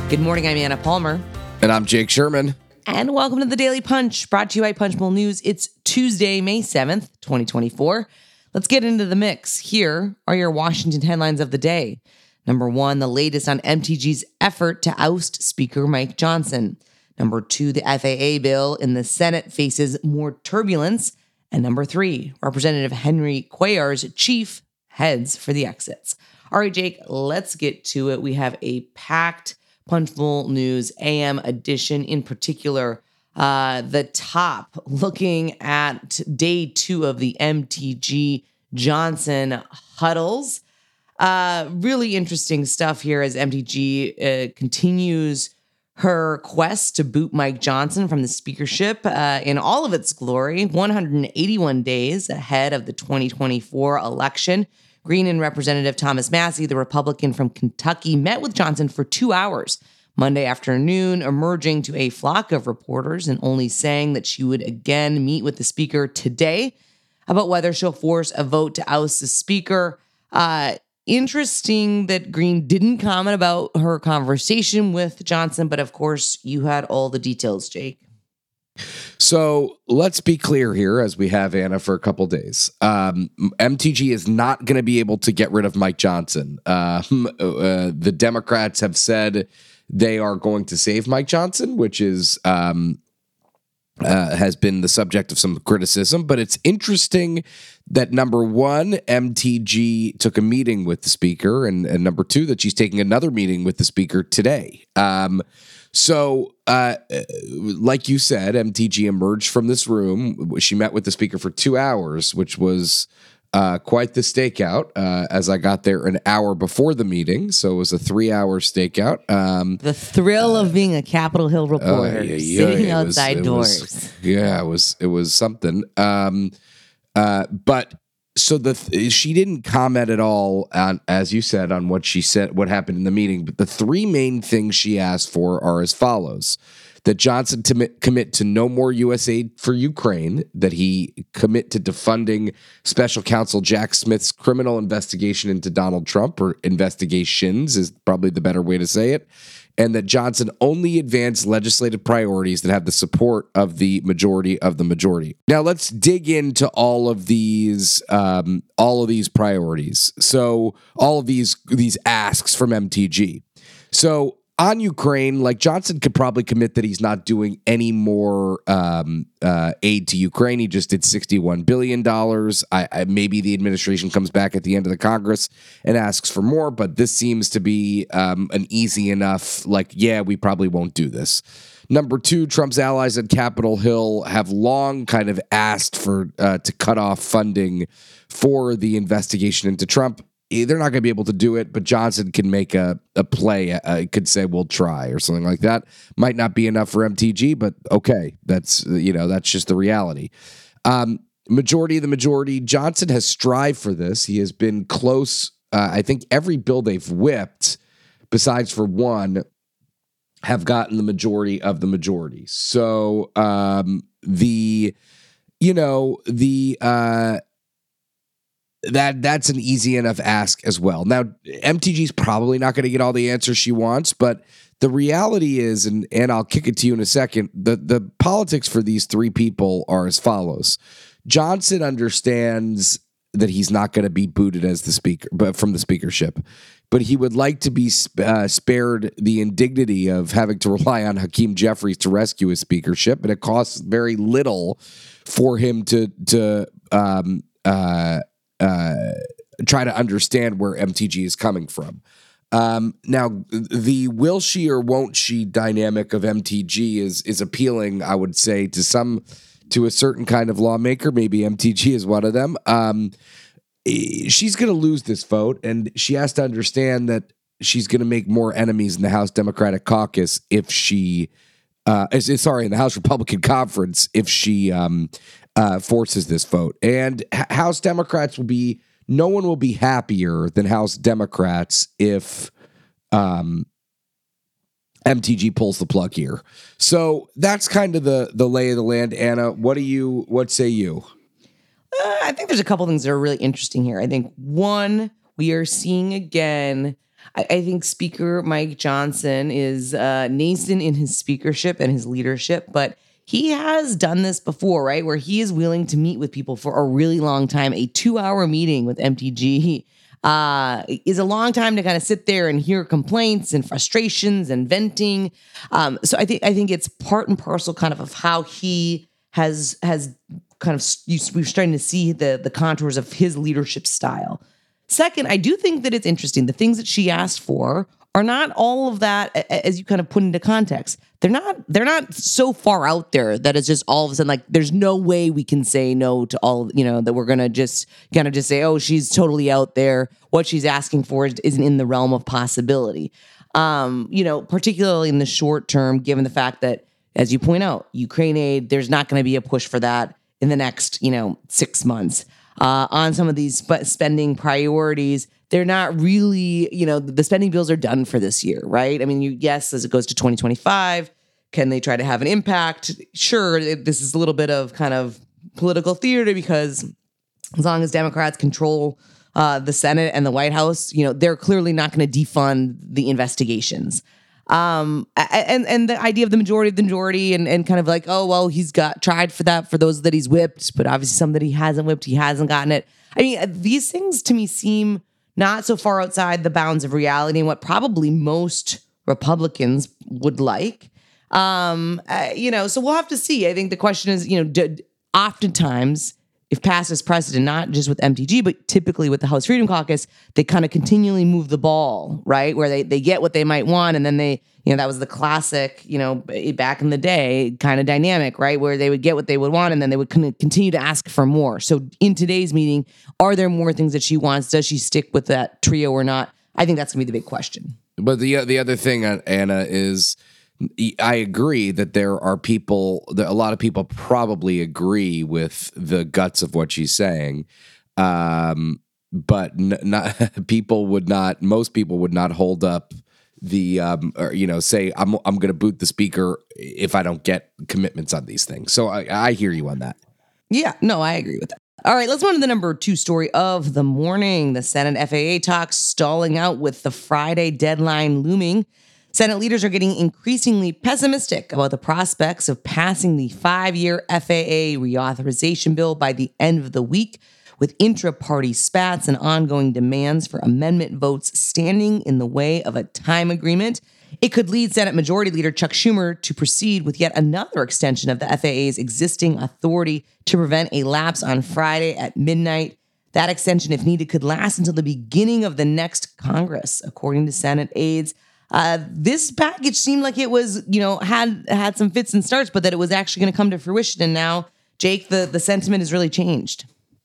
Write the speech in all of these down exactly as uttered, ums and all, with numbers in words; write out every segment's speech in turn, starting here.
Good morning, I'm Anna Palmer. And I'm Jake Sherman. And welcome to the Daily Punch, brought to you by Punchbowl News. It's Tuesday, May seventh, twenty twenty-four. Let's get into the mix. Here are your Washington headlines of the day. Number one, the latest on M T G's effort to oust Speaker Mike Johnson. Number two, the F A A bill in the Senate faces more turbulence. And number three, Representative Henry Cuellar's chief heads for the exits. All right, Jake, let's get to it. We have a packed Punchbowl News A M edition, in particular, uh, the top, looking at day two of the M T G Johnson huddles. Uh, really interesting stuff here as M T G uh, continues her quest to boot Mike Johnson from the speakership uh, in all of its glory, one hundred eighty-one days ahead of the twenty twenty-four election. Green and Representative Thomas Massie, the Republican from Kentucky, met with Johnson for two hours Monday afternoon, emerging to a flock of reporters and only saying that she would again meet with the speaker today about whether she'll force a vote to oust the speaker. Uh, interesting that Green didn't comment about her conversation with Johnson, but of course, you had all the details, Jake. So let's be clear here, as we have Anna for a couple days. Um, M T G is not going to be able to get rid of Mike Johnson. Uh, uh, the Democrats have said they are going to save Mike Johnson, which is um, uh, has been the subject of some criticism. But it's interesting that, number one, M T G took a meeting with the speaker, and, and number two, that she's taking another meeting with the speaker today. Um, So, uh, like you said, M T G emerged from this room. She met with the speaker for two hours, which was uh, quite the stakeout, uh, as I got there an hour before the meeting. So it was a three-hour stakeout. Um, the thrill uh, of being a Capitol Hill reporter, uh, yeah, yeah, sitting outside was, doors. Was, yeah, it was, it was something. Um, uh, but... So the th- she didn't comment at all on, as you said, on what she said, what happened in the meeting. But the three main things she asked for are as follows: that Johnson to commit to no more U S aid for Ukraine, that he commit to defunding Special Counsel Jack Smith's criminal investigation into Donald Trump, or investigations is probably the better way to say it, and that Johnson only advance legislative priorities that have the support of the majority of the majority. Now let's dig into all of these, um, all of these priorities. So all of these these asks from M T G. So on Ukraine, like, Johnson could probably commit that he's not doing any more um, uh, aid to Ukraine. He just did sixty-one billion dollars. I, I, maybe the administration comes back at the end of the Congress and asks for more, but this seems to be um, an easy enough, like, yeah, we probably won't do this. Number two, Trump's allies at Capitol Hill have long kind of asked for uh, to cut off funding for the investigation into Trump. They're not going to be able to do it, but Johnson can make a, a play. Uh, could say, we'll try, or something like that. Might not be enough for M T G, but okay. That's, you know, that's just the reality. Um, majority of the majority, Johnson has strived for this. He has been close. Uh, I think every bill they've whipped, besides for one, have gotten the majority of the majority. So um, the, you know, the, uh, That that's an easy enough ask as well. Now, M T G's probably not going to get all the answers she wants, but the reality is, and, and I'll kick it to you in a second, the, the politics for these three people are as follows. Johnson understands that he's not going to be booted as the speaker, but from the speakership, but he would like to be uh, spared the indignity of having to rely on Hakeem Jeffries to rescue his speakership, and it costs very little for him to to um, uh, Uh, try to understand where M T G is coming from. Um, now, the will she or won't she dynamic of M T G is is appealing, I would say, to some, to a certain kind of lawmaker. Maybe M T G is one of them. Um, she's going to lose this vote, and she has to understand that she's going to make more enemies in the House Democratic Caucus if she, uh, is, sorry, in the House Republican Conference if she um, uh, forces this vote. And House Democrats will be, no one will be happier than House Democrats if um, M T G pulls the plug here. So that's kind of the the lay of the land. Anna, what do you, what say you? Uh, I think there's a couple things that are really interesting here. I think one, we are seeing again I, I think Speaker Mike Johnson is uh, nascent in his speakership and his leadership, but he has done this before, right? Where he is willing to meet with people for a really long time. A two-hour meeting with M T G uh, is a long time to kind of sit there and hear complaints and frustrations and venting. Um, so I think I think it's part and parcel kind of of how he has has kind of we're starting to see the the contours of his leadership style. Second, I do think that it's interesting. The things that she asked for are not all of that, as you kind of put into context. They're not they're not so far out there that it's just all of a sudden like there's no way we can say no to all, you know, that we're gonna just kind of just say, oh, she's totally out there. What she's asking for is, isn't in the realm of possibility. Um, you know, particularly in the short term, given the fact that, as you point out, Ukraine aid, there's not going to be a push for that in the next, you know, six months. Uh, on some of these sp- spending priorities, they're not really, you know, the spending bills are done for this year, right? I mean, you, yes, as it goes to twenty twenty-five, can they try to have an impact? Sure, it, this is a little bit of kind of political theater because as long as Democrats control uh, the Senate and the White House, you know, they're clearly not going to defund the investigations. Um, and, and the idea of the majority of the majority and, and kind of like, oh, well, he's got tried for that for those that he's whipped, but obviously some that he hasn't whipped, he hasn't gotten it. I mean, these things to me seem not so far outside the bounds of reality and what probably most Republicans would like. Um, uh, you know, so we'll have to see. I think the question is, you know, d- oftentimes if past is precedent, not just with M T G, but typically with the House Freedom Caucus, they kind of continually move the ball, right? Where they, they get what they might want. And then they, you know, that was the classic, you know, back in the day kind of dynamic, right? Where they would get what they would want and then they would continue to ask for more. So in today's meeting, are there more things that she wants? Does she stick with that trio or not? I think that's gonna be the big question. But the the other thing, Anna, is I agree that there are people, that a lot of people probably agree with the guts of what she's saying. Um, but n- not people would not, most people would not hold up the, um, or, you know, say, I'm, I'm going to boot the speaker if I don't get commitments on these things. So I, I hear you on that. Yeah, no, I agree with that. All right, let's move on to the number two story of the morning. The Senate F A A talks stalling out with the Friday deadline looming. Senate leaders are getting increasingly pessimistic about the prospects of passing the five-year F A A reauthorization bill by the end of the week, with intra-party spats and ongoing demands for amendment votes standing in the way of a time agreement. It could lead Senate Majority Leader Chuck Schumer to proceed with yet another extension of the F A A's existing authority to prevent a lapse on Friday at midnight. That extension, if needed, could last until the beginning of the next Congress, according to Senate aides. Uh, this package seemed like it was, you know, had had some fits and starts, but that it was actually going to come to fruition. And now, Jake, the, the sentiment has really changed.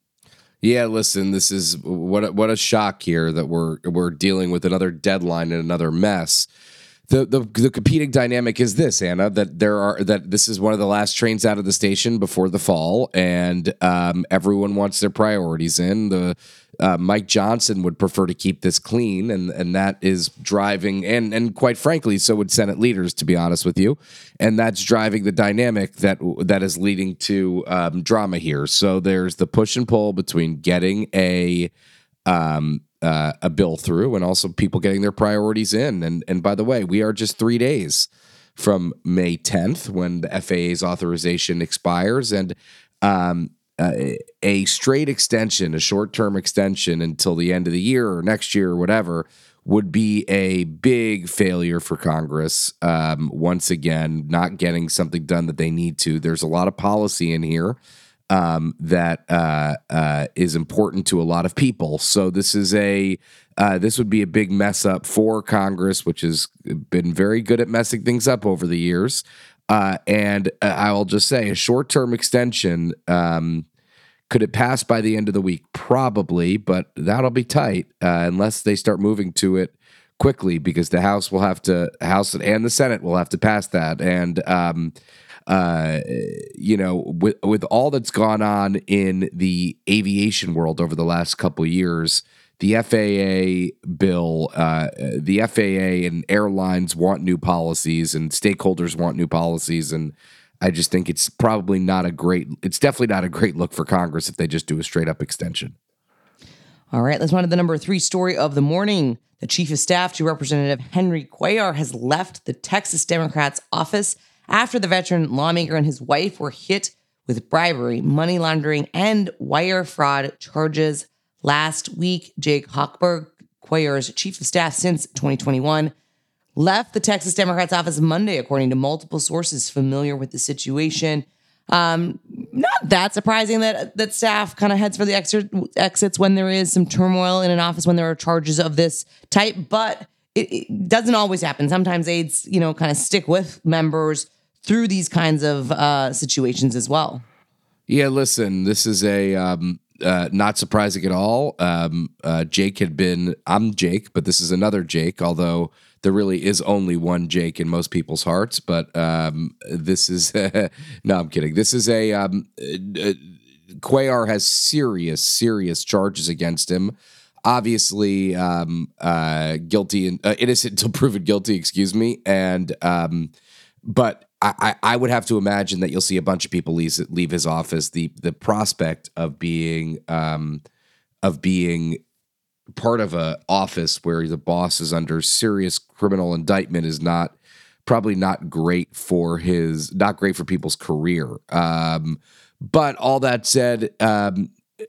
Yeah, listen, this is what a, what a shock here that we're we're dealing with another deadline and another mess. The, the the competing dynamic is this, Anna, that there are that this is one of the last trains out of the station before the fall, and um, everyone wants their priorities in. The uh, Mike Johnson would prefer to keep this clean, and and that is driving, and and quite frankly, so would Senate leaders, to be honest with you, and that's driving the dynamic that that is leading to um, drama here. So there's the push and pull between getting a um, Uh, a bill through and also people getting their priorities in. And and by the way, we are just three days from May tenth when the F A A's authorization expires. And um, uh, a straight extension, a short-term extension until the end of the year or next year or whatever would be a big failure for Congress. Um, once again, not getting something done that they need to. There's a lot of policy in here Um, that uh, uh, is important to a lot of people. So this is a uh, this would be a big mess up for Congress, which has been very good at messing things up over the years. Uh, and uh, I will just say, a short term extension, um, could it pass by the end of the week? Probably, but that'll be tight uh, unless they start moving to it quickly, because the House will have to House and the Senate will have to pass that. And um, Uh, you know, with with all that's gone on in the aviation world over the last couple of years, the F A A bill, uh, the F A A and airlines want new policies, and stakeholders want new policies, and I just think it's probably not a great. It's definitely not a great look for Congress if they just do a straight up extension. All right, let's run to the number three story of the morning. The chief of staff to Representative Henry Cuellar has left the Texas Democrats' office after the veteran lawmaker and his wife were hit with bribery, money laundering, and wire fraud charges last week. Jake Hochberg, Cuellar's chief of staff since twenty twenty-one, left the Texas Democrats' office Monday, according to multiple sources familiar with the situation. Um, not that surprising that that staff kind of heads for the exit, exits when there is some turmoil in an office, when there are charges of this type, but it, it doesn't always happen. Sometimes aides, you know, kind of stick with members through these kinds of uh, situations as well. Yeah, listen, this is a um, uh, not surprising at all. Um, uh, Jake had been, I'm Jake, but this is another Jake, although there really is only one Jake in most people's hearts. But um, this is, no, I'm kidding. This is a, um, uh, Cuellar has serious, serious charges against him. Obviously, um, uh, guilty and uh, innocent until proven guilty, excuse me. And, um, but I, I would have to imagine that you'll see a bunch of people leave, leave his office. The the prospect of being um, of being part of a office where the boss is under serious criminal indictment is not probably not great for his not great for people's career. Um, but all that said, um,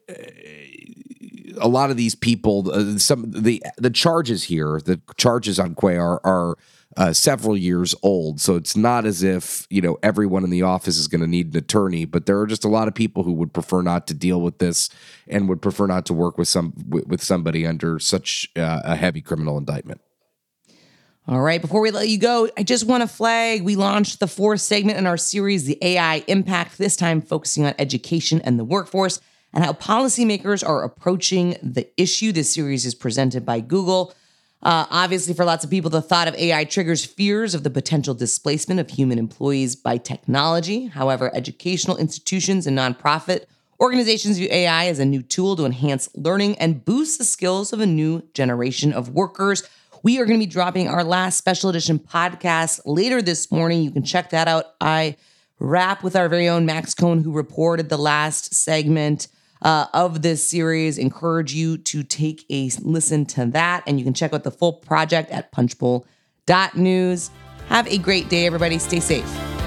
a lot of these people, uh, some the the charges here, the charges on Cuellar are. are Uh, several years old. So it's not as if, you know, everyone in the office is going to need an attorney, but there are just a lot of people who would prefer not to deal with this and would prefer not to work with some with, with somebody under such uh, a heavy criminal indictment. All right, before we let you go, I just want to flag, we launched the fourth segment in our series, The A I Impact, this time focusing on education and the workforce and how policymakers are approaching the issue. This series is presented by Google. Uh, obviously, for lots of people, the thought of A I triggers fears of the potential displacement of human employees by technology. However, educational institutions and nonprofit organizations view A I as a new tool to enhance learning and boost the skills of a new generation of workers. We are going to be dropping our last special edition podcast later this morning. You can check that out. I wrap with our very own Max Cohn, who reported the last segment Uh, of this series. Encourage you to take a listen to that, and you can check out the full project at punchbowl dot news. Have a great day, everybody. Stay safe.